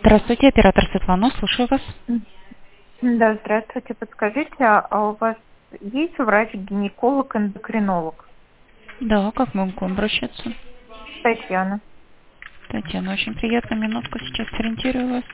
Здравствуйте, оператор Светлана, слушаю вас. Да, здравствуйте. Подскажите, а у вас есть врач-гинеколог-эндокринолог? Да, как могу к вам обращаться? Татьяна. Татьяна, очень приятно, минутку, сейчас сориентирую вас.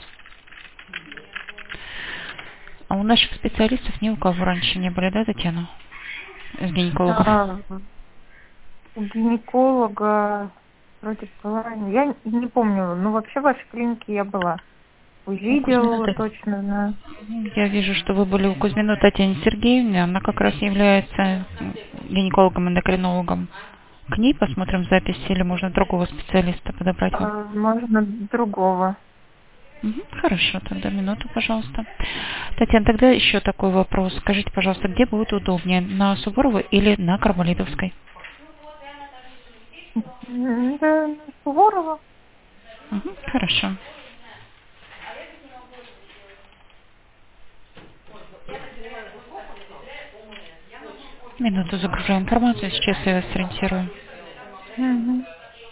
А у наших специалистов ни у кого раньше не были, да, Татьяна? Из гинекологов. У гинеколога вроде была, я не помню, но вообще в вашей клинике я была. У Кузьмина Увидела, точно знаю. Я вижу, что вы были у Кузьмина Татьяны Сергеевны, она как раз является гинекологом-эндокринологом. К ней посмотрим запись или можно другого специалиста подобрать вам? Можно другого. Хорошо, тогда минуту, пожалуйста. Татьяна, тогда еще такой вопрос. Скажите, пожалуйста, где будет удобнее, на Суворова или на Карболитовской? Да, Суворова. Хорошо. Минуту загружаю информацию, сейчас я вас сориентирую. Мгм.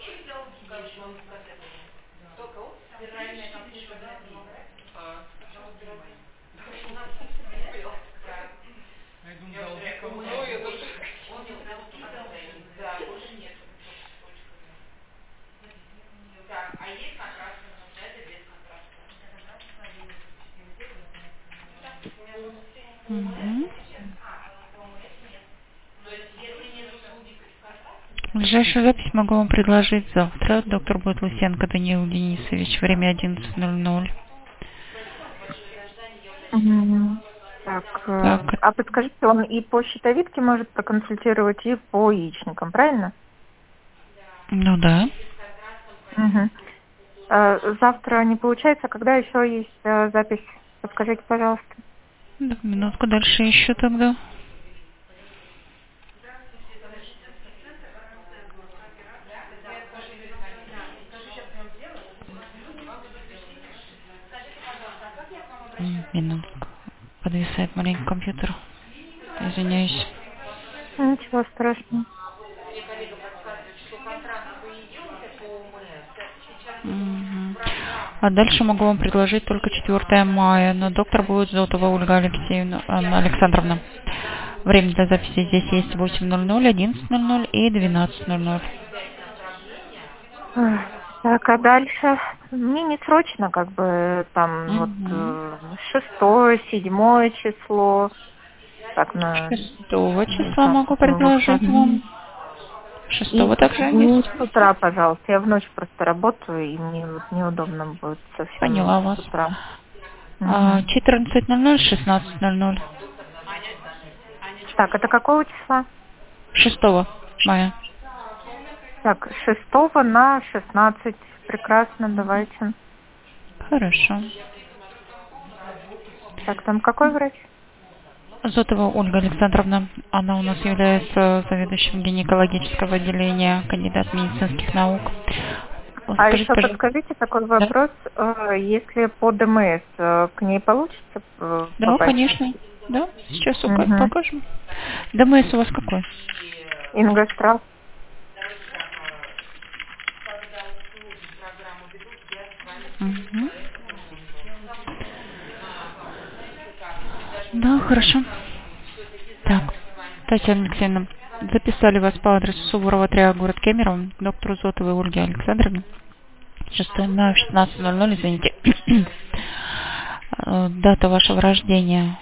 Мгм. Ближайшую запись могу вам предложить завтра. Доктор будет Лысенко Даниил Денисович, время 11:00. Мгм. Так, Так, а подскажите, он и по щитовидке может проконсультировать, и по яичникам, правильно? ну да. Мгм. Завтра не получается, когда еще есть запись? Подскажите, пожалуйста. Да, минутку дальше еще тогда. Минутку. Подвисает маленький компьютер. Извиняюсь. Ничего страшного. Мгм. А дальше могу вам предложить только 4 мая, но доктор будет Зотова Ольга Алексеевна, Анна Александровна. Время для записи здесь есть 8:00, 11:00 и 12:00. Так, а дальше? Мне не срочно, как бы, там, вот, Угу. 6-е, 7-е число, так, на 6 числа там, могу минутку. предложить вам. 6 И также не есть. с утра, пожалуйста. Я в ночь просто работаю, и мне вот неудобно будет совсем Поняла с вас. утра. Мгм. 14:00, 16:00. Так, это какого числа? 6 мая. Так, 6 на 16. Прекрасно, давайте. Хорошо. Так, там какой врач? Зотова Ольга Александровна, она у нас является заведующим гинекологического отделения, кандидат медицинских наук. Вот А скажите, еще пожалуйста, подскажите такой да? вопрос. Если по ДМС, к ней получится Да, попасть? конечно. Да, сейчас Угу. покажем. ДМС у вас какой? Ингострал. Мгм. Да, хорошо. Так, Татьяна Алексеевна, записали вас по адресу Суворова 3, город Кемерово, к доктору Зотовой Ольге Александровне. 6 мая, 16:00, извините. Дата вашего рождения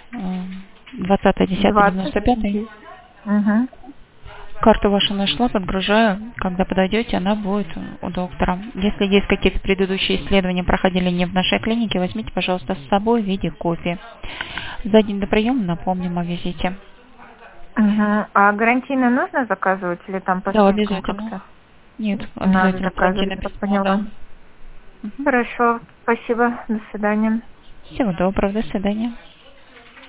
20. 20.10.95. Угу. Карту вашу нашла, подгружаю. Когда подойдете, она будет у доктора. Если есть какие-то предыдущие исследования, проходили не в нашей клинике, возьмите, пожалуйста, с собой в виде копии. За день до приема напомним о визите. Угу. А гарантийно нужно заказывать или там по Да, скидкам обязательно. как-то? Нет, Надо обязательно заказывать, гарантийное я письмо, да. поняла. Хорошо, спасибо, до свидания. Всего доброго, до свидания.